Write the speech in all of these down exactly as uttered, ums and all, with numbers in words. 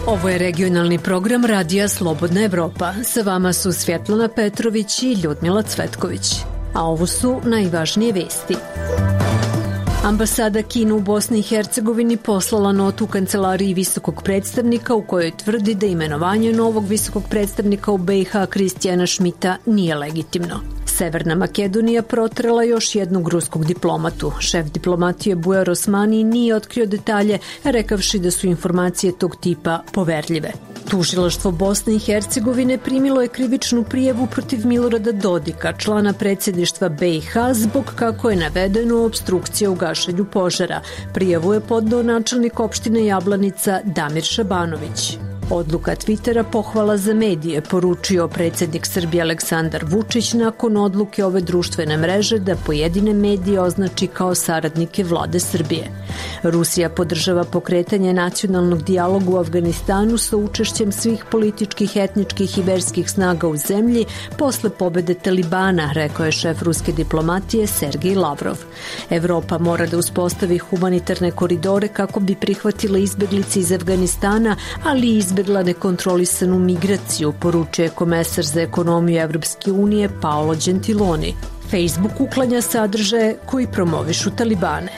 Ovo je regionalni program Radija Slobodna Evropa. Sa vama su Svjetlana Petrović i Ljudmila Cvetković. A ovo su najvažnije vesti. Ambasada Kine u Bosni i Hercegovini poslala notu u kancelariji visokog predstavnika u kojoj tvrdi da imenovanje novog visokog predstavnika u B i H Kristijana Šmita nije legitimno. Severna Makedonija protrela još jednog ruskog diplomatu. Šef diplomatije Bujar Osmani nije otkrio detalje, rekavši da su informacije tog tipa poverljive. Tužilaštvo Bosne i Hercegovine primilo je krivičnu prijavu protiv Milorada Dodika, člana predsjedništva B i H, zbog, kako je navedeno, opstrukcije u gašenju požara. Prijavu je podneo načelnik opštine Jablanica Damir Šabanović. Odluka Twittera pohvala za medije, poručio predsjednik Srbije Aleksandar Vučić nakon odluke ove društvene mreže da pojedine medije označi kao saradnike vlade Srbije. Rusija podržava pokretanje nacionalnog dijaloga u Afganistanu sa učešćem svih političkih, etničkih i verskih snaga u zemlji posle pobede Talibana, rekao je šef ruske diplomatije Sergej Lavrov. Evropa mora da uspostavi humanitarne koridore kako bi prihvatila izbeglice iz Afganistana, ali i izbegla nekontrolisanu migraciju, poručuje komesar za ekonomiju Evropske unije Paolo Gentiloni. Facebook uklanja sadržaje koji promovišu Talibane.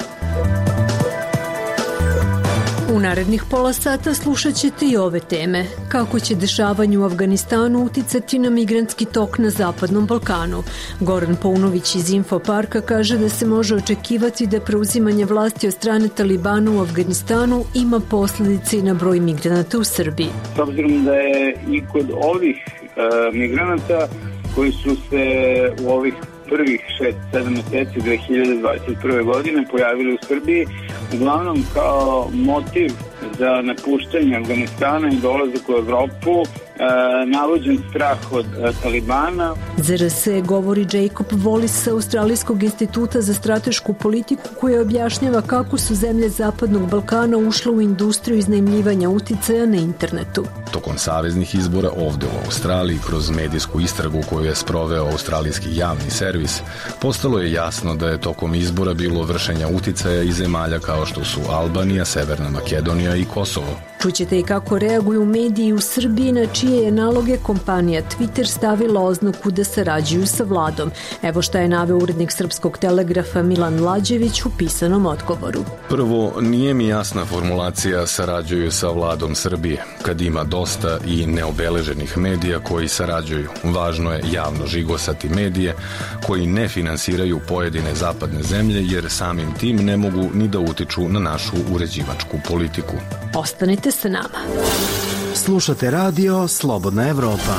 U narednih pola sata slušat ćete i ove teme. Kako će dešavanje u Afganistanu uticati na migrantski tok na Zapadnom Balkanu? Goran Paunović iz Infoparka kaže da se može očekivati da preuzimanje vlasti od strane Talibana u Afganistanu ima posljedice i na broj migranata u Srbiji. S obzirom da je i kod ovih e, migranata koji su se u ovih prvih šest sedam mjeseci dve hiljade dvadeset prve. godine pojavili u Srbiji, uglavnom kao motiv za napuštanje Afganistana i dolazak u Evropu, e, navođen strah od e, Talibana. Za R S govori Jacob Wallis sa Australijskog instituta za stratešku politiku, koja objašnjava kako su zemlje Zapadnog Balkana ušle u industriju iznajmljivanja uticaja na internetu. Tokom saveznih izbora ovde u Australiji, kroz medijsku istragu koju je sproveo australijski javni servis, postalo je jasno da je tokom izbora bilo vršenja uticaja iz zemalja kao što su Albanija, Severna Makedonija i Kosovo. Čućete i kako reaguju mediji u Srbiji, na čije je naloge kompanija Twitter stavila oznaku da sarađuju sa vladom. Evo šta je naveo urednik Srpskog telegrafa Milan Lađević u pisanom odgovoru. Prvo, nije mi jasna formulacija sarađuju sa vladom Srbije, kad ima dosta i neobeleženih medija koji sarađuju. Važno je javno žigosati medije koji ne finansiraju pojedine zapadne zemlje, jer samim tim ne mogu ni da utiču na našu uređivačku politiku. Ostanite sa nama. Slušate radio Slobodna Evropa.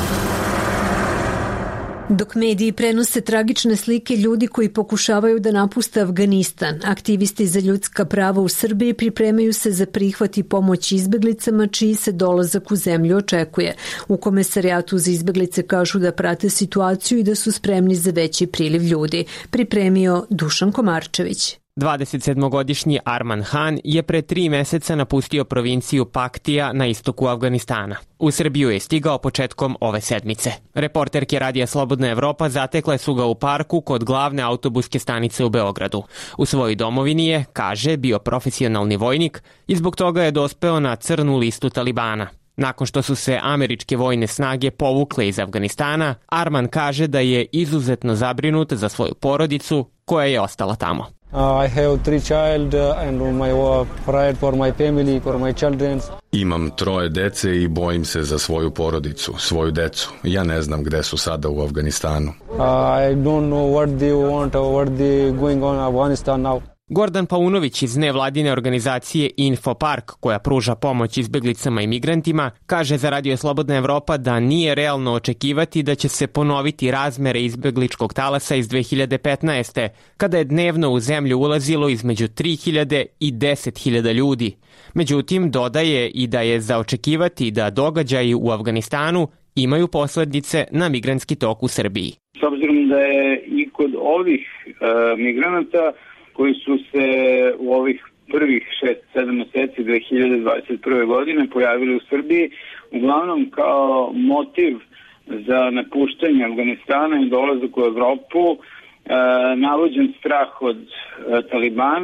Dok mediji prenose tragične slike ljudi koji pokušavaju da napuste Afganistan, aktivisti za ljudska prava u Srbiji pripremaju se za prihvat i pomoć izbeglicama čiji se dolazak u zemlju očekuje. U Komesarijatu za izbeglice kažu da prate situaciju i da su spremni za veći priliv ljudi. Pripremio Dušan Komarčević. dvadesetsedmogodišnji Arman Han je pre tri meseca napustio provinciju Paktija na istoku Afganistana. U Srbiju je stigao početkom ove sedmice. Reporterke Radija Slobodna Evropa zatekle su ga u parku kod glavne autobuske stanice u Beogradu. U svojoj domovini je, kaže, bio profesionalni vojnik i zbog toga je dospeo na crnu listu Talibana. Nakon što su se američke vojne snage povukle iz Afganistana, Arman kaže da je izuzetno zabrinut za svoju porodicu koja je ostala tamo. Uh, I have three child uh, and my uh, pride for my family, for my children. Imam troje dece i bojim se za svoju porodicu, svoju decu. Ja ne znam gde su sada u Afganistanu. Uh, I don't know what they want or what they going on in Afghanistan now. Gordan Paunović iz nevladine organizacije Infopark, koja pruža pomoć izbeglicama i migrantima, kaže za Radio Slobodna Evropa da nije realno očekivati da će se ponoviti razmere izbegličkog talasa iz dve hiljade petnaeste. kada je dnevno u zemlju ulazilo između tri hiljade i deset hiljada ljudi. Međutim, dodaje i da je za očekivati da događaji u Afganistanu imaju posljedice na migrantski tok u Srbiji. S obzirom da je i kod ovih e, migranata koji su se u ovih prvih šest sedam mjeseci dve hiljade dvadeset prve. godine pojavili u Srbiji, uglavnom kao motiv za napuštanje Afganistana i dolazak u Evropu, e, navođen strah od e, Talibana.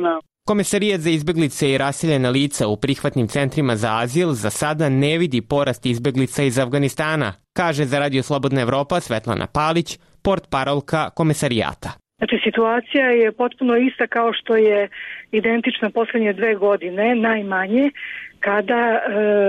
Komesarijat za izbeglice i raseljena lica u prihvatnim centrima za azil za sada ne vidi porast izbeglica iz Afganistana, kaže za Radio Slobodna Evropa Svetlana Palić, portparolka komesarijata. Znači, situacija je potpuno ista kao što je identična poslednje dve godine, najmanje, kada e,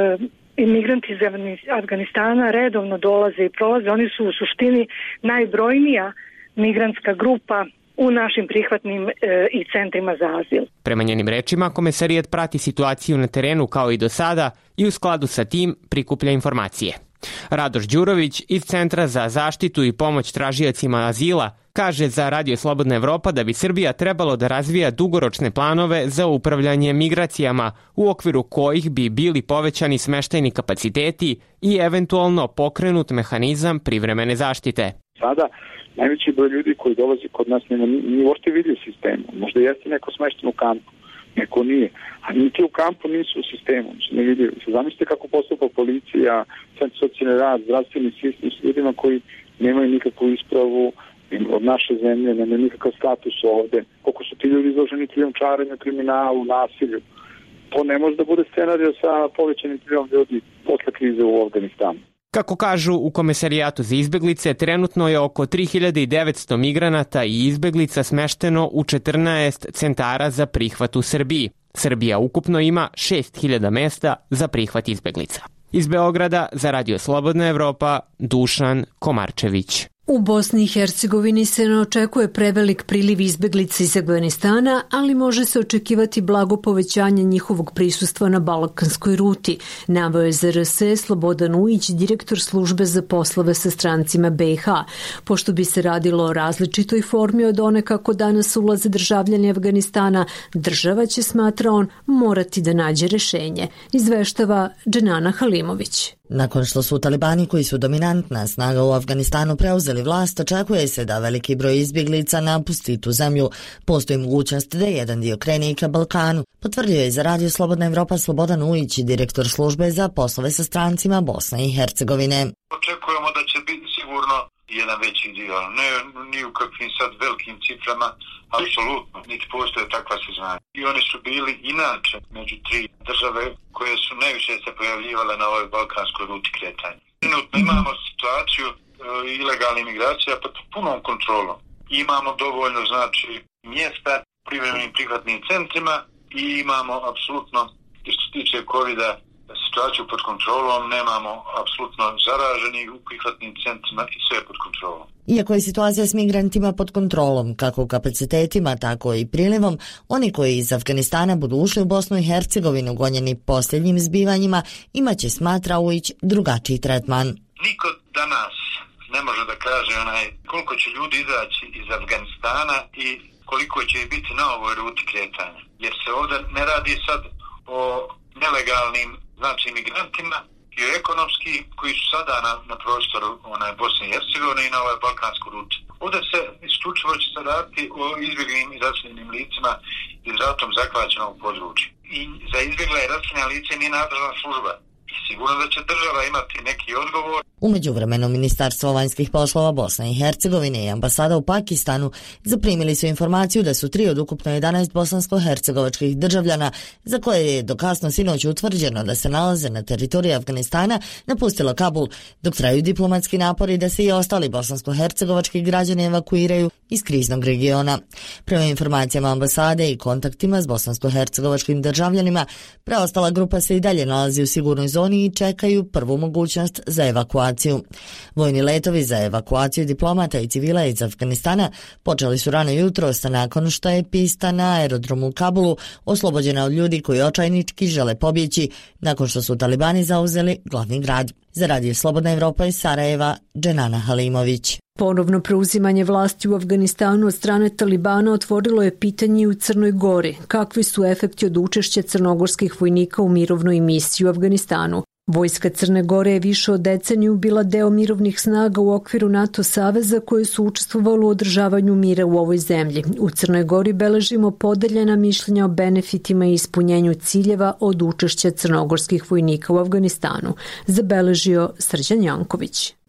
imigranti iz Afganistana redovno dolaze i prolaze. Oni su u suštini najbrojnija migrantska grupa u našim prihvatnim e, i centrima za azil. Prema njenim rečima, komesarijat prati situaciju na terenu kao i do sada i u skladu sa tim prikuplja informacije. Radoš Đurović iz Centra za zaštitu i pomoć tražiocima azila kaže za Radio Slobodna Evropa da bi Srbija trebalo da razvija dugoročne planove za upravljanje migracijama u okviru kojih bi bili povećani smeštajni kapaciteti i eventualno pokrenut mehanizam privremene zaštite. Sada najveći broj ljudi koji dolazi kod nas nema ni uopšte vidio sistemu. Možda jeste neko smešten u kampu, neko nije. A niti u kampu nisu u sistemu. Ne vidio. Zamislite kako postupa policija, centar socijalni rad, zdravstveni sistem s ljudima koji nemaju nikakvu ispravu od naše zemlje, nemaju nikakav status ovde. Koliko su ti ljudi izloženi krijumčarenju, kriminalu, nasilju. To ne može da bude scenario sa povećanim priljom ljudi posle krize u Afganistanu. Kako kažu u Komesarijatu za izbeglice, trenutno je oko tri hiljade devetsto migranata i izbeglica smešteno u četrnaest centara za prihvat u Srbiji. Srbija ukupno ima šest hiljada mesta za prihvat izbeglica. Iz Beograda za Radio Slobodna Evropa, Dušan Komarčević. U Bosni i Hercegovini se ne očekuje prevelik priliv izbeglica iz Afganistana, ali može se očekivati blago povećanje njihovog prisustva na balkanskoj ruti, naveo je za er es Slobodan Ujić, direktor službe za poslove sa strancima be i ha. Pošto bi se radilo o različitoj formi od one kako danas ulaze državljani Afganistana, država će, smatra on, morati da nađe rešenje, izveštava Dženana Halimović. Nakon što su talibani, koji su dominantna snaga u Afganistanu, preuzeli vlast, očekuje se da veliki broj izbjeglica napusti tu zemlju. Postoji mogućnost da jedan dio krene i ka Balkanu, potvrdio je za Radio Slobodna Evropa Slobodan Ujić, direktor službe za poslove sa strancima Bosne i Hercegovine. Očekujemo da će biti sigurno jedan veći dio, ne ni u kakvim sad velikim ciframa, apsolutno, niti postoje takva saznanja. I oni su bili inače među tri države koje su najviše se pojavljivale na ovoj balkanskoj ruti kretanja. Trenutno imamo situaciju e, ilegalnih migracija pod punom kontrolom. Imamo dovoljno, znači, mjesta u privremenim prihvatnim centrima i imamo apsolutno, što se tiče kovida, situaciju pod kontrolom, nemamo apsolutno zaraženih u prihvatnim centrima i sve pod kontrolom. Iako je situacija s migrantima pod kontrolom, kako u kapacitetima, tako i prilivom, oni koji iz Afganistana budu ušli u Bosnu i Hercegovinu gonjeni posljednjim zbivanjima, imaće, smatra Ujić, drugačiji tretman. Niko danas ne može da kaže onaj koliko će ljudi izaći iz Afganistana i koliko će biti na ovoj ruti kretanja. Jer se ovdje ne radi sad o nelegalnim, znači, migrantima i ekonomski koji su sada na, na prostoru onaj Bosne i Hercegovine i na ovoj balkanskoj ruti. Ovdje se isključivo će se raditi o izbjeglim i raseljenim licima iz ratom zahvaćenog područja. I za izbjegla i raseljena lice nije nadležna služba. I sigurno da će država imati neki odgovor. U međuvremenu Ministarstvo vanjskih poslova Bosne i Hercegovine i ambasada u Pakistanu zaprimili su informaciju da su tri od ukupno jedanaest bosansko-hercegovačkih državljana, za koje je do kasno sinoć utvrđeno da se nalaze na teritoriji Afganistana, napustilo Kabul, dok traju diplomatski napori da se i ostali bosansko-hercegovački građani evakuiraju iz kriznog regiona. Prema informacijama ambasade i kontaktima s bosansko-hercegovačkim državljanima, preostala grupa se i dalje nalazi u sigurnoj zoni i čekaju prvu mogućnost za evakuaciju. Vojni letovi za evakuaciju diplomata i civila iz Afganistana počeli su rano jutros nakon što je pista na aerodromu u Kabulu oslobođena od ljudi koji očajnički žele pobjeći nakon što su talibani zauzeli glavni grad. Za Radio Slobodna Evropa iz Sarajeva, Dženana Halimović. Ponovno preuzimanje vlasti u Afganistanu od strane Talibana otvorilo je pitanje u Crnoj Gori. Kakvi su efekti od učešća crnogorskih vojnika u mirovnoj misiji u Afganistanu? Vojska Crne Gore je više od deceniju bila deo mirovnih snaga u okviru NATO saveza koje su učestvovali u održavanju mira u ovoj zemlji. U Crnoj Gori beležimo podeljena mišljenja o benefitima i ispunjenju ciljeva od učešća crnogorskih vojnika u Afganistanu, zabeležio Srđan Janković.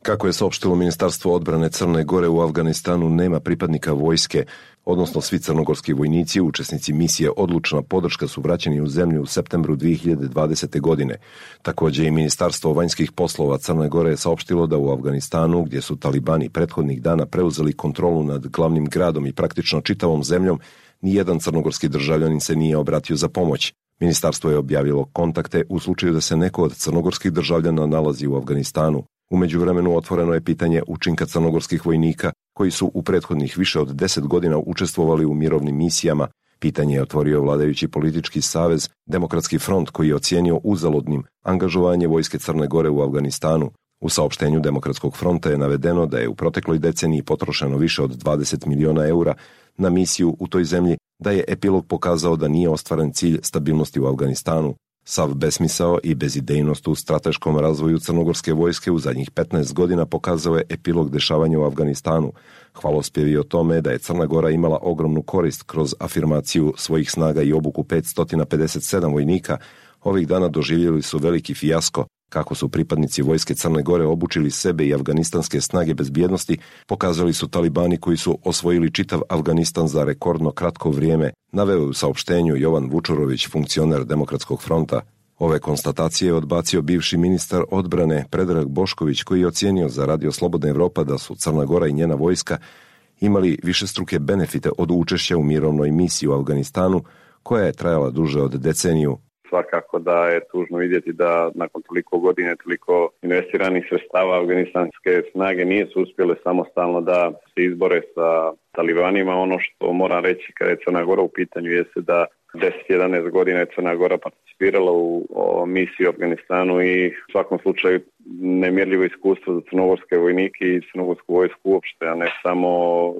Kako je saopštilo Ministarstvo odbrane Crne Gore, u Afganistanu nema pripadnika vojske, odnosno svi crnogorski vojnici, učesnici misije Odlučna podrška su vraćeni u zemlju u septembru dve hiljade dvadesete. godine. Također i Ministarstvo vanjskih poslova Crne Gore je saopštilo da u Afganistanu, gdje su talibani prethodnih dana preuzeli kontrolu nad glavnim gradom i praktično čitavom zemljom, nijedan crnogorski državljanin se nije obratio za pomoć. Ministarstvo je objavilo kontakte u slučaju da se neko od crnogorskih državljana nalazi u Afganistanu. U međuvremenu otvoreno je pitanje učinka crnogorskih vojnika koji su u prethodnih više od deset godina učestvovali u mirovnim misijama. Pitanje je otvorio vladajući politički savez Demokratski front koji je ocijenio uzaludnim angažovanje vojske Crne Gore u Afganistanu. U saopštenju Demokratskog fronta je navedeno da je u protekloj deceniji potrošeno više od dvadeset miliona eura na misiju u toj zemlji, da je epilog pokazao da nije ostvaren cilj stabilnosti u Afganistanu. Sav besmisao i bezidejnost u strateškom razvoju crnogorske vojske u zadnjih petnaest godina pokazao je epilog dešavanja u Afganistanu. Hvalospjevi o tome da je Crna Gora imala ogromnu korist kroz afirmaciju svojih snaga i obuku petsto pedeset sedam vojnika, ovih dana doživjeli su veliki fijasko. Kako su pripadnici vojske Crne Gore obučili sebe i afganistanske snage bezbjednosti, pokazali su talibani koji su osvojili čitav Afganistan za rekordno kratko vrijeme, naveo u saopštenju Jovan Vučurović, funkcioner Demokratskog fronta. Ove konstatacije je odbacio bivši ministar odbrane Predrag Bošković, koji je ocijenio za Radio Slobodna Evropa da su Crna Gora i njena vojska imali višestruke benefite od učešća u mirovnoj misiji u Afganistanu, koja je trajala duže od deceniju. Svakako da je tužno vidjeti da nakon toliko godine, toliko investiranih sredstava afganistanske snage nisu uspjele samostalno da se izbore sa talibanima. Ono što moram reći kada je Crna Gora u pitanju jeste da deset do jedanaest godina je Crna Gora participirala u misiji u Afganistanu i u svakom slučaju nemjerljivo iskustvo za crnogorske vojnike i crnogorsku vojsku uopšte, a ne samo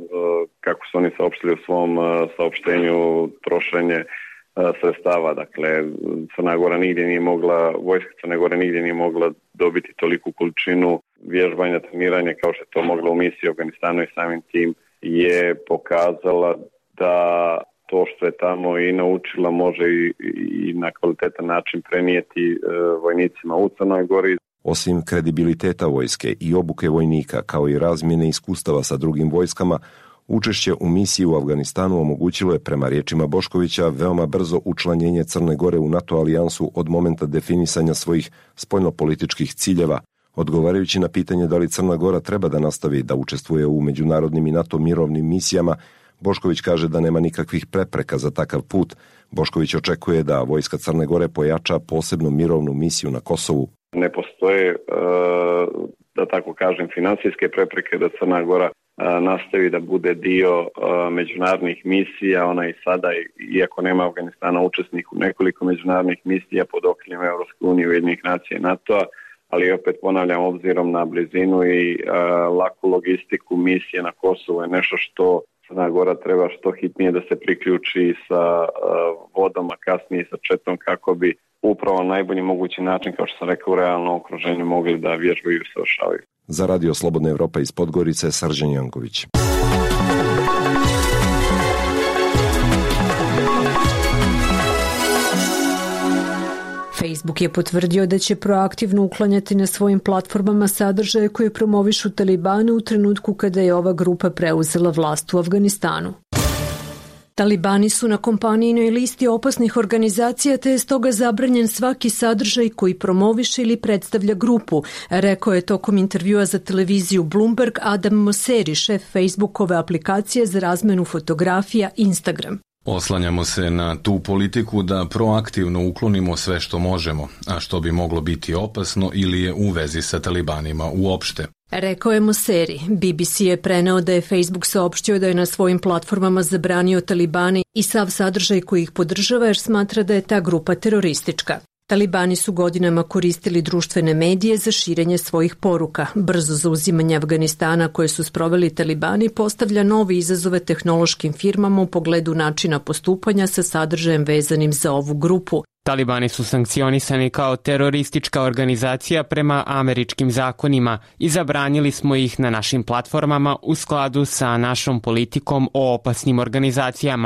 kako su oni saopštili u svom saopštenju trošenje sredstava. Dakle, Crna Gora nigdje nije mogla, vojska Crne Gore nigdje nije mogla dobiti toliku količinu vježbanja, treniranja kao što je to mogla u misiji u Afganistanu i samim tim je pokazala da to što je tamo i naučila može i, i na kvalitetan način prenijeti e, vojnicima u Crnoj Gori. Osim kredibiliteta vojske i obuke vojnika, kao i razmjene iskustava sa drugim vojskama, učešće u misiji u Afganistanu omogućilo je, prema riječima Boškovića, veoma brzo učlanjenje Crne Gore u NATO alijansu od momenta definisanja svojih spoljnopolitičkih ciljeva. Odgovarajući na pitanje da li Crna Gora treba da nastavi da učestvuje u međunarodnim i NATO mirovnim misijama, Bošković kaže da nema nikakvih prepreka za takav put. Bošković očekuje da vojska Crne Gore pojača posebnu mirovnu misiju na Kosovu. Ne postoje, da tako kažem, finansijske prepreke da Crna Gora nastavi da bude dio međunarodnih misija. Ona i sada, iako nema Afganistana učesnik u nekoliko međunarodnih misija pod okriljem Europske unije, Ujedinjenih nacija i NATO-a, ali opet ponavljam, obzirom na blizinu i laku logistiku misije na Kosovu je nešto što Crna Gora treba što hitnije da se priključi sa vodom, a kasnije sa četom, kako bi upravo na najbolji mogući način, kao što sam rekao, u realnom okruženju mogli da vježbaju i usavršavaju. Za Radio Slobodna Evropa iz Podgorice, Srđan Janković. Facebook je potvrdio da će proaktivno uklanjati na svojim platformama sadržaje koje promovišu Talibane u trenutku kada je ova grupa preuzela vlast u Afganistanu. Talibani su na kompanijinoj listi opasnih organizacija, te je stoga zabranjen svaki sadržaj koji promoviše ili predstavlja grupu, rekao je tokom intervjua za televiziju Bloomberg Adam Mosseri, šef Facebookove aplikacije za razmenu fotografija Instagram. Oslanjamo se na tu politiku da proaktivno uklonimo sve što možemo, a što bi moglo biti opasno ili je u vezi sa Talibanima uopšte. Rekao je Mosseri. B B C je preneo da je Facebook saopštio da je na svojim platformama zabranio Talibane i sav sadržaj koji ih podržava jer smatra da je ta grupa teroristička. Talibani su godinama koristili društvene medije za širenje svojih poruka. Brzo zauzimanje Afganistana koje su sproveli Talibani postavlja nove izazove tehnološkim firmama u pogledu načina postupanja sa sadržajem vezanim za ovu grupu. Talibani su sankcionisani kao teroristička organizacija prema američkim zakonima i zabranili smo ih na našim platformama u skladu sa našom politikom o opasnim organizacijama,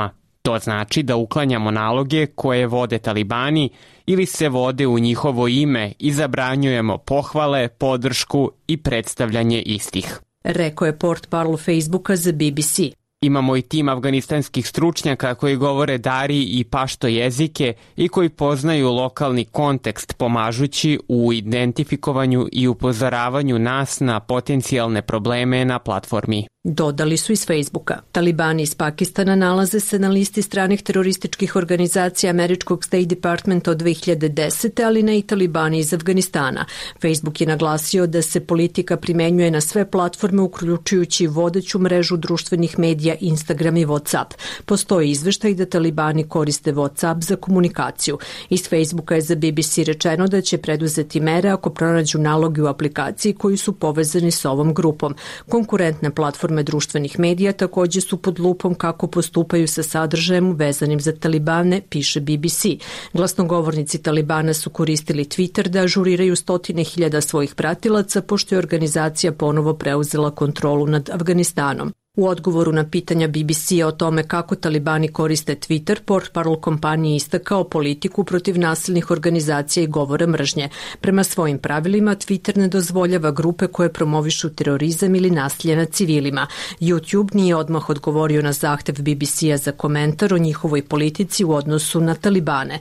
To znači da uklanjamo naloge koje vode talibani ili se vode u njihovo ime i zabranjujemo pohvale, podršku i predstavljanje istih. Rekao je portparol Facebooka za B B C. Imamo i tim afganistanskih stručnjaka koji govore dari i pašto jezike i koji poznaju lokalni kontekst pomažući u identifikovanju i upozoravanju nas na potencijalne probleme na platformi. Dodali su iz Facebooka. Talibani iz Pakistana nalaze se na listi stranih terorističkih organizacija američkog State Departmenta od dve hiljade desete. ali ne i talibani iz Afganistana. Facebook je naglasio da se politika primenjuje na sve platforme, uključujući vodeću mrežu društvenih medija Instagram i WhatsApp. Postoji izveštaj da talibani koriste WhatsApp za komunikaciju. Iz Facebooka je za B B C rečeno da će preduzeti mere ako pronađu naloge u aplikaciji koji su povezani sa ovom grupom. Konkurentne platforme društvenih medija takođe su pod lupom kako postupaju sa sadržajem vezanim za talibane, piše B B C. Glasnogovornici talibana su koristili Twitter da ažuriraju stotine hiljada svojih pratilaca, pošto je organizacija ponovo preuzela kontrolu nad Afganistanom. U odgovoru na pitanja B B C-a o tome kako talibani koriste Twitter, portparol kompanije istakao politiku protiv nasilnih organizacija i govora mržnje. Prema svojim pravilima, Twitter ne dozvoljava grupe koje promovišu terorizam ili nasilje nad civilima. YouTube nije odmah odgovorio na zahtev B B C-a za komentar o njihovoj politici u odnosu na talibane.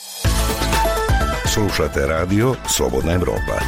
Slušate radio Slobodna Evropa.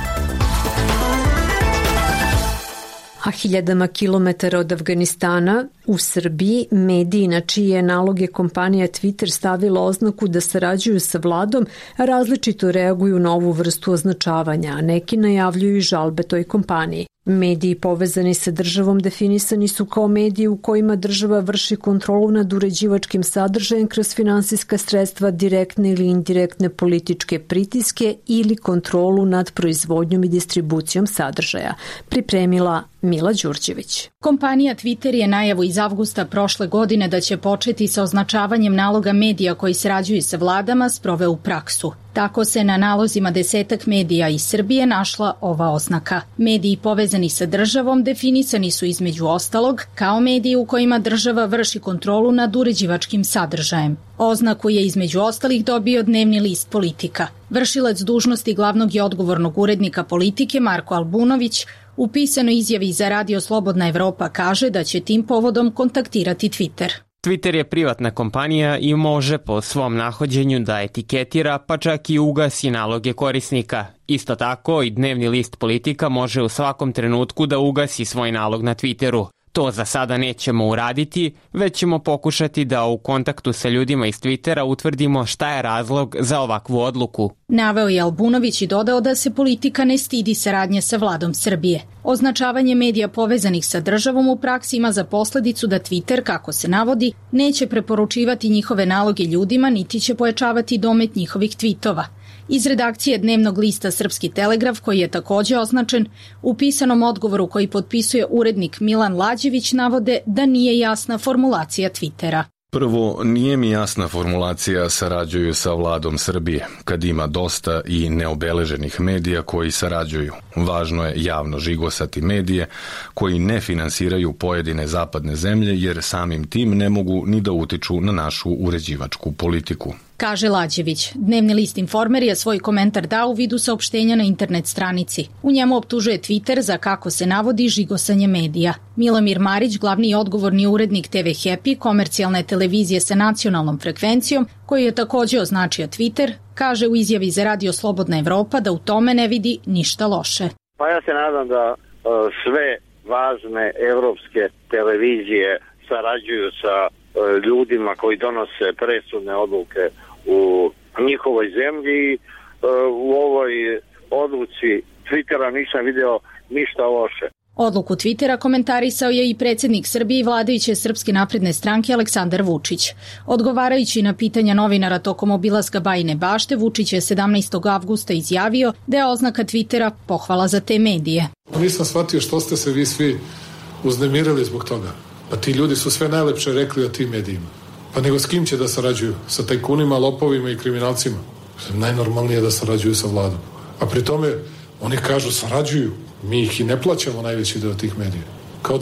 A hiljadama kilometara od Afganistana u Srbiji mediji na čije naloge kompanija Twitter stavila oznaku da sarađuju sa vladom različito reaguju na ovu vrstu označavanja, a neki najavljuju i žalbe toj kompaniji. Mediji povezani sa državom definisani su kao mediji u kojima država vrši kontrolu nad uređivačkim sadržajem kroz finansijska sredstva, direktne ili indirektne političke pritiske ili kontrolu nad proizvodnjom i distribucijom sadržaja. Pripremila Mila Đurđević. Kompanija Twitter je najavu iz avgusta prošle godine da će početi sa označavanjem naloga medija koji sarađuju sa vladama sproveo u praksu. Tako se na nalozima desetak medija iz Srbije našla ova oznaka. Mediji povezani sa državom definisani su između ostalog kao mediji u kojima država vrši kontrolu nad uređivačkim sadržajem. Oznaku je između ostalih dobio dnevni list Politika. Vršilac dužnosti glavnog i odgovornog urednika Politike Marko Albunović u pisanoj izjavi za Radio Slobodna Evropa kaže da će tim povodom kontaktirati Twitter. Twitter je privatna kompanija i može po svom nahođenju da etiketira pa čak i ugasi naloge korisnika. Isto tako i dnevni list Politika može u svakom trenutku da ugasi svoj nalog na Twitteru. To za sada nećemo uraditi, već ćemo pokušati da u kontaktu sa ljudima iz Twittera utvrdimo šta je razlog za ovakvu odluku. Naveo je Albunović i dodao da se Politika ne stidi saradnje sa vladom Srbije. Označavanje medija povezanih sa državom u praksi ima za posledicu da Twitter, kako se navodi, neće preporučivati njihove naloge ljudima niti će pojačavati domet njihovih tvitova. Iz redakcije dnevnog lista Srpski telegraf, koji je takođe označen, u pisanom odgovoru koji potpisuje urednik Milan Lađević navode da nije jasna formulacija Twittera. Prvo, nije mi jasna formulacija sarađuju sa vladom Srbije, kad ima dosta i neobeleženih medija koji sarađuju. Važno je javno žigosati medije koji ne finansiraju pojedine zapadne zemlje jer samim tim ne mogu ni da utiču na našu uređivačku politiku. Kaže Lađević. Dnevni list Informer je svoj komentar dao u vidu saopštenja na internet stranici. U njemu optužuje Twitter za, kako se navodi, žigosanje medija. Milomir Marić, glavni i odgovorni urednik te ve Happy, komercijalne televizije sa nacionalnom frekvencijom, koji je takođe označio Twitter, kaže u izjavi za Radio Slobodna Evropa da u tome ne vidi ništa loše. Pa ja se nadam da uh, sve važne evropske televizije sarađuju sa uh, ljudima koji donose presudne odluke u njihovoj zemlji. Uh, u ovoj odluci Twittera nisam video ništa loše. Odluku Twittera komentarisao je i predsjednik Srbije i vladajuće Srpske napredne stranke Aleksandar Vučić. Odgovarajući na pitanja novinara tokom obilaska Bajine Bašte, Vučić je sedamnaestog avgusta izjavio da je oznaka Twittera pohvala za te medije. Nisam shvatio što ste se vi svi uznemirili zbog toga. Pa ti ljudi su sve najlepše rekli o tim medijima. Pa nego s kim će da sarađuju? Sa tajkunima, lopovima i kriminalcima? Najnormalnije je da sarađuju sa vladom. A pri tome oni kažu sarađuju. Mi ih i ne plaćamo najveći deo tih medija, kao država.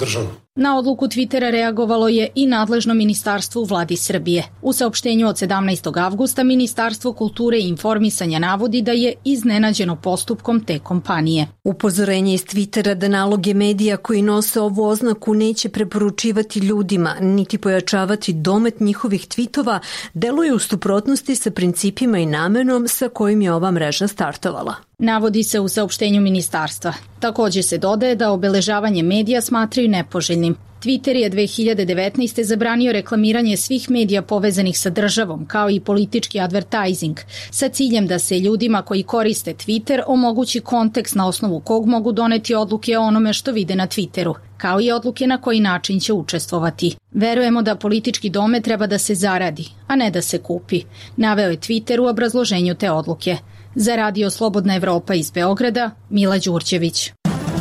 Na odluku Twittera reagovalo je i nadležno ministarstvo u vladi Srbije. U saopštenju od sedamnaestog avgusta Ministarstvo kulture i informisanja navodi da je iznenađeno postupkom te kompanije. Upozorenje iz Twittera da naloge medija koji nose ovu oznaku neće preporučivati ljudima, niti pojačavati domet njihovih tvitova, deluje u suprotnosti sa principima i namenom sa kojim je ova mreža startovala. Navodi se u saopštenju ministarstva. Takođe se dodaje da obeležavanje medija smatraju nepoželjnim. Twitter je dve hiljade devetnaeste. zabranio reklamiranje svih medija povezanih sa državom, kao i politički advertising, sa ciljem da se ljudima koji koriste Twitter omogući kontekst na osnovu kog mogu doneti odluke o onome što vide na Twitteru, kao i odluke na koji način će učestvovati. Verujemo da politički domet treba da se zaradi, a ne da se kupi, naveo je Twitter u obrazloženju te odluke. Za Radio Slobodna Evropa iz Beograda, Mila Đurđević.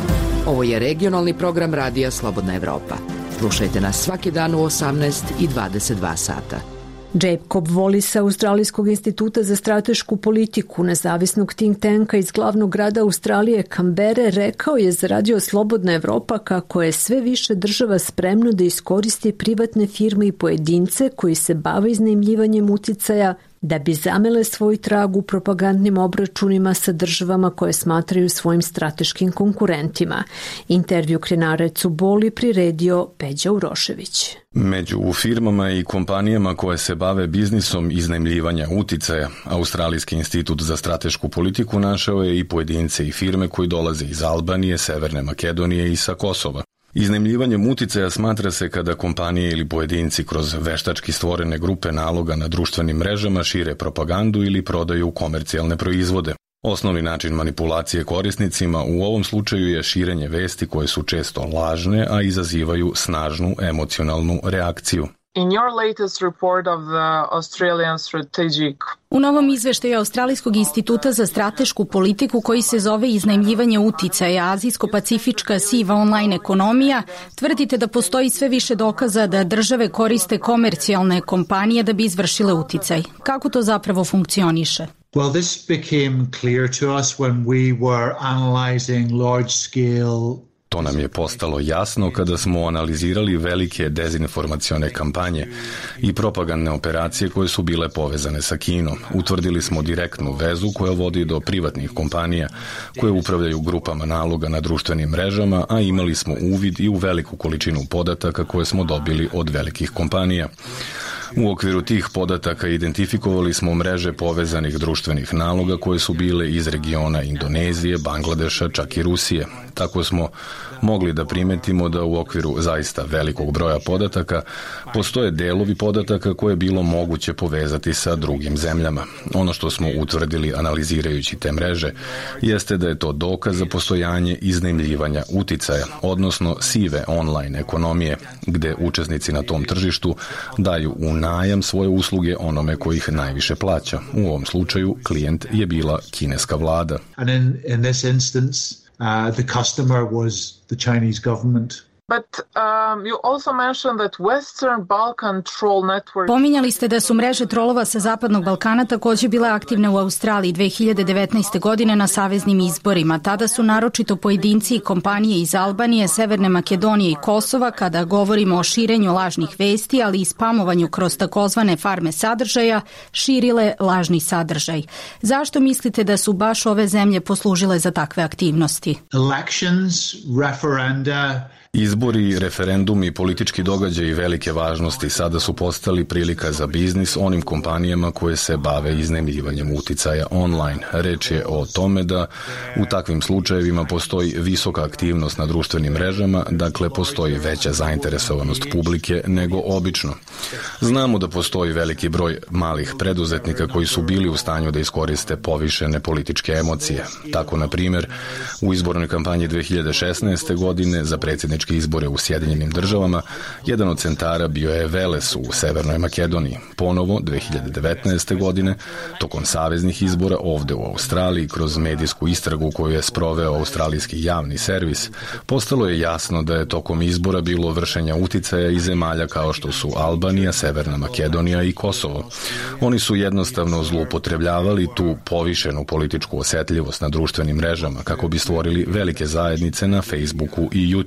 Ovo je regionalni program Radija Slobodna Evropa. Slušajte nas svaki dan u osamnaest i dvadeset dva sata. Jacob Wallis sa Australijskog instituta za stratešku politiku, nezavisnog think tanka iz glavnog grada Australije Kambere, rekao je za Radio Slobodna Evropa kako je sve više država spremno da iskoristi privatne firme i pojedince koji se bave iznajmljivanjem uticaja da bi zamele svoj trag u propagandnim obračunima sa državama koje smatraju svojim strateškim konkurentima. Intervju Krenarecu Boli priredio Peđa Urošević. Među firmama i kompanijama koje se bave biznisom iznajmljivanja uticaja, Australijski institut za stratešku politiku našao je i pojedince i firme koji dolaze iz Albanije, Severne Makedonije i sa Kosova. Iznajmljivanjem uticaja smatra se kada kompanije ili pojedinci kroz veštački stvorene grupe naloga na društvenim mrežama šire propagandu ili prodaju komercijalne proizvode. Osnovni način manipulacije korisnicima u ovom slučaju je širenje vesti koje su često lažne, a izazivaju snažnu emocionalnu reakciju. In your latest report of the Australian Strategic U novom izveštaju Australijskog instituta za stratešku politiku koji se zove Iznajmljivanje uticaja, azijsko-pacifička siva online ekonomija, tvrdite da postoji sve više dokaza da države koriste komercijalne kompanije da bi izvršile uticaj. Kako to zapravo funkcioniše? Well, this became clear to us when we were analyzing large-scale To nam je postalo jasno kada smo analizirali velike dezinformacione kampanje i propagandne operacije koje su bile povezane sa Kinom. Utvrdili smo direktnu vezu koja vodi do privatnih kompanija koje upravljaju grupama naloga na društvenim mrežama, a imali smo uvid i u veliku količinu podataka koje smo dobili od velikih kompanija. U okviru tih podataka identifikovali smo mreže povezanih društvenih naloga koje su bile iz regiona Indonezije, Bangladeša, čak i Rusije. Tako smo mogli da primetimo da u okviru zaista velikog broja podataka postoje delovi podataka koje je bilo moguće povezati sa drugim zemljama. Ono što smo utvrdili analizirajući te mreže jeste da je to dokaz za postojanje iznajmljivanja uticaja, odnosno sive online ekonomije, gde učesnici na tom tržištu daju u najam svoje usluge onome koji ih najviše plaća. U ovom slučaju klijent je bila kineska vlada. And in, in this instance, uh, the customer was the Chinese government. But um, you also mentioned that Western Balkan troll network... Pominjali ste da su mreže trolova sa Zapadnog Balkana takođe bile aktivne u Australiji dve hiljade devetnaeste. godine na saveznim izborima. Tada su naročito pojedinci i kompanije iz Albanije, Severne Makedonije i Kosova, kada govorimo o širenju lažnih vesti, ali i spamovanju kroz takozvane farme sadržaja, širile lažni sadržaj. Zašto mislite da su baš ove zemlje poslužile za takve aktivnosti? Elections, referenda... Izbori, referendum i politički događaji velike važnosti sada su postali prilika za biznis onim kompanijama koje se bave iznajmljivanjem uticaja online. Reč je o tome da u takvim slučajevima postoji visoka aktivnost na društvenim mrežama, dakle postoji veća zainteresovanost publike nego obično. Znamo da postoji veliki broj malih preduzetnika koji su bili u stanju da iskoriste povišene političke emocije. Tako, na primjer, u izbornoj kampanji dve hiljade šesnaeste. godine za predsjedničke izbore u Sjedinjenim državama, jedan od centara bio je Veles u Severnoj Makedoniji. Ponovo, dve hiljade devetnaeste. godine, tokom saveznih izbora ovde u Australiji, kroz medijsku istragu koju je sproveo australijski javni servis, postalo je jasno da je tokom izbora bilo vršenja uticaja iz zemalja kao što su Albanija, Severna Makedonija i Kosovo. Oni su jednostavno zloupotrebljavali tu povišenu političku osetljivost na društvenim mrežama kako bi stvorili velike zajednice na Facebooku i YouTubeu.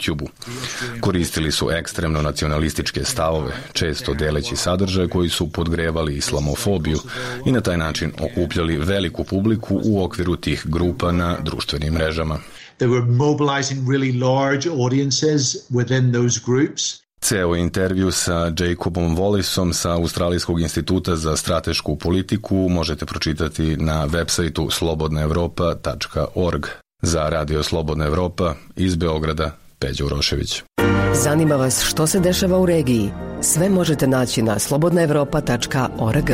Koristili su ekstremno nacionalističke stavove, često deleći sadržaje koji su podgrevali islamofobiju i na taj način okupljali veliku publiku u okviru tih grupa na društvenim mrežama. They were mobilizing really large audiences within those groups. Ceo intervju sa Jacobom Wallisom sa Australijskog instituta za stratešku politiku možete pročitati na websajtu slobodna evropa tačka org. Za Radio Slobodna Evropa iz Beograda, Peđa Urošević. Zanima vas što se dešava u regiji? Sve možete naći na slobodna evropa tačka org.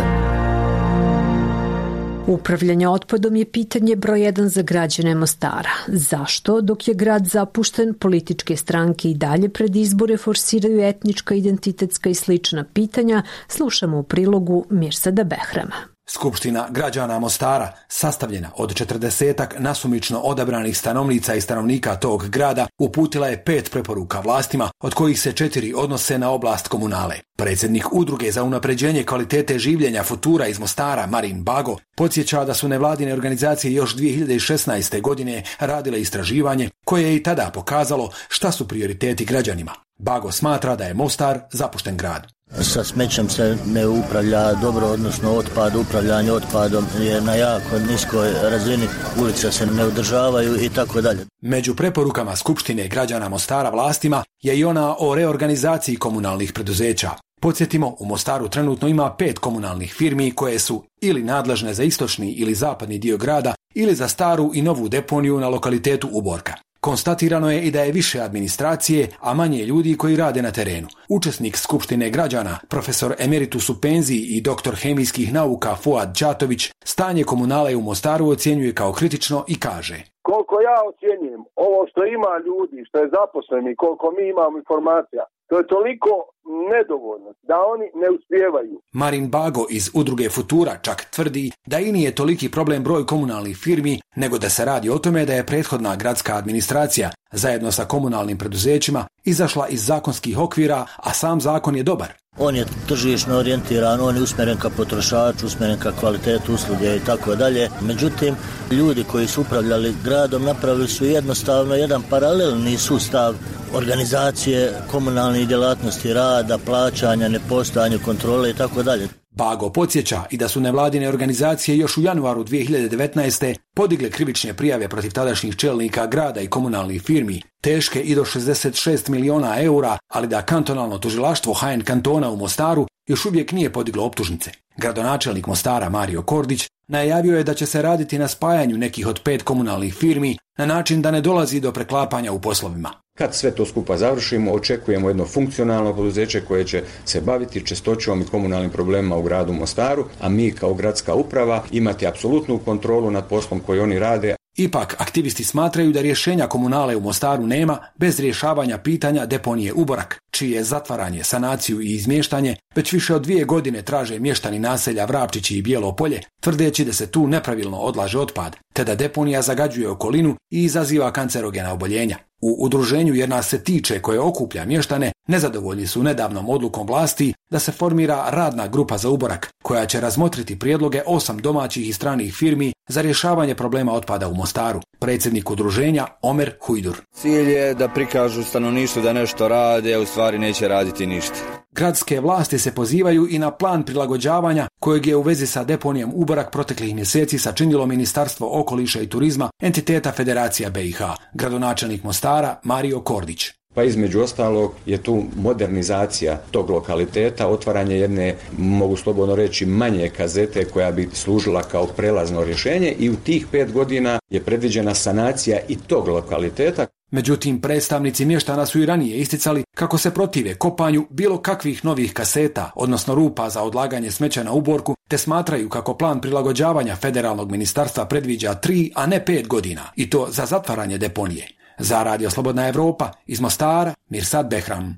Upravljanje otpadom je pitanje broj jedan za građane Mostara. Zašto, dok je grad zapušten, političke stranke i dalje pred izbore forsiraju etnička, identitetska i slična pitanja, slušamo u prilogu Mirsada Behrama. Skupština građana Mostara, sastavljena od četrdesetak nasumično odabranih stanovnica i stanovnika tog grada, uputila je pet preporuka vlastima, od kojih se četiri odnose na oblast komunale. Predsjednik Udruge za unapređenje kvalitete življenja Futura iz Mostara, Marin Bago, podsjeća da su nevladine organizacije još dvije hiljade šesnaeste. godine radile istraživanje koje je i tada pokazalo šta su prioriteti građanima. Bago smatra da je Mostar zapušten grad. Sa smećem se ne upravlja dobro, odnosno otpad, upravljanje otpadom je na jako niskoj razini, ulice se ne održavaju i tako dalje. Među preporukama Skupštine građana Mostara vlastima je i ona o reorganizaciji komunalnih preduzeća. Podsjetimo, u Mostaru trenutno ima pet komunalnih firmi koje su ili nadležne za istočni ili zapadni dio grada ili za staru i novu deponiju na lokalitetu Uborka. Konstatirano je i da je više administracije, a manje ljudi koji rade na terenu. Učesnik Skupštine građana, profesor emeritus u penziji i doktor hemijskih nauka Fuad Đatović, stanje komunale u Mostaru ocjenjuje kao kritično i kaže: Koliko ja ocjenjujem, ovo što ima ljudi, što je zaposleni, koliko mi imamo informacija, to je toliko nedovoljno da oni ne uspijevaju. Marin Bago iz Udruge Futura čak tvrdi da i nije toliki problem broj komunalnih firmi, nego da se radi o tome da je prethodna gradska administracija zajedno sa komunalnim preduzećima izašla iz zakonskih okvira, a sam zakon je dobar. On je tržišno orijentiran, on je usmjeren ka potrošaču, usmjeren ka kvalitetu usluge i tako dalje. Međutim, ljudi koji su upravljali gradom napravili su jednostavno jedan paralelni sustav organizacije komunalnih djelatnosti, rada, plaćanja, nepostojanja, kontrole i tako dalje. Bago podsjeća i da su nevladine organizacije još u januaru dvije hiljade devetnaeste. podigle krivične prijave protiv tadašnjih čelnika grada i komunalnih firmi, teške i do šezdeset šest miliona eura, ali da kantonalno tužilaštvo H N kantona u Mostaru još uvijek nije podiglo optužnice. Gradonačelnik Mostara Mario Kordić najavio je da će se raditi na spajanju nekih od pet komunalnih firmi na način da ne dolazi do preklapanja u poslovima. Kad sve to skupa završimo, očekujemo jedno funkcionalno poduzeće koje će se baviti čistoćom i komunalnim problemima u gradu Mostaru, a mi kao gradska uprava imati apsolutnu kontrolu nad poslom koji oni rade. Ipak, aktivisti smatraju da rješenja komunale u Mostaru nema bez rješavanja pitanja deponije Uborak, čije zatvaranje, sanaciju i izmještanje već više od dvije godine traže mještani naselja Vrapčići i Bijelo Polje, tvrdeći da se tu nepravilno odlaže otpad, te da deponija zagađuje okolinu i izaziva kancerogena oboljenja. U udruženju Jer nas se tiče, koje okuplja mještane, nezadovoljni su nedavnom odlukom vlasti da se formira radna grupa za Uborak, koja će razmotriti prijedloge osam domaćih i stranih firmi za rješavanje problema otpada u Mostaru. Predsjednik udruženja Omer Hujdur. Cilj je da prikažu stanovništvu da nešto rade, a u stvari neće raditi ništa. Gradske vlasti se pozivaju i na plan prilagođavanja kojeg je u vezi sa deponijom Uborak proteklih mjeseci sačinilo Ministarstvo okoliša i turizma entiteta Federacija B i H. Gradonačelnik Mostara Mario Kordić. Pa između ostalog je tu modernizacija tog lokaliteta, otvaranje jedne, mogu slobodno reći, manje kazete koja bi služila kao prelazno rješenje i u tih pet godina je predviđena sanacija i tog lokaliteta. Međutim, predstavnici mještana su i ranije isticali kako se protive kopanju bilo kakvih novih kaseta, odnosno rupa za odlaganje smeća na Uborku, te smatraju kako plan prilagođavanja federalnog ministarstva predviđa tri, a ne pet godina, i to za zatvaranje deponije. Za Radio Slobodna Evropa, iz Mostara, Mirsad Behram.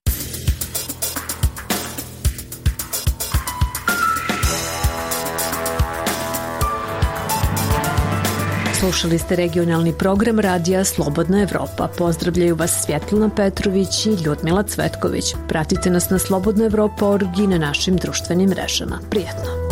Slušali ste regionalni program Radija Slobodna Evropa. Pozdravljaju vas Svjetlana Petrović i Ljudmila Cvetković. Pratite nas na slobodna evropa org i na našim društvenim mrežama. Prijetno!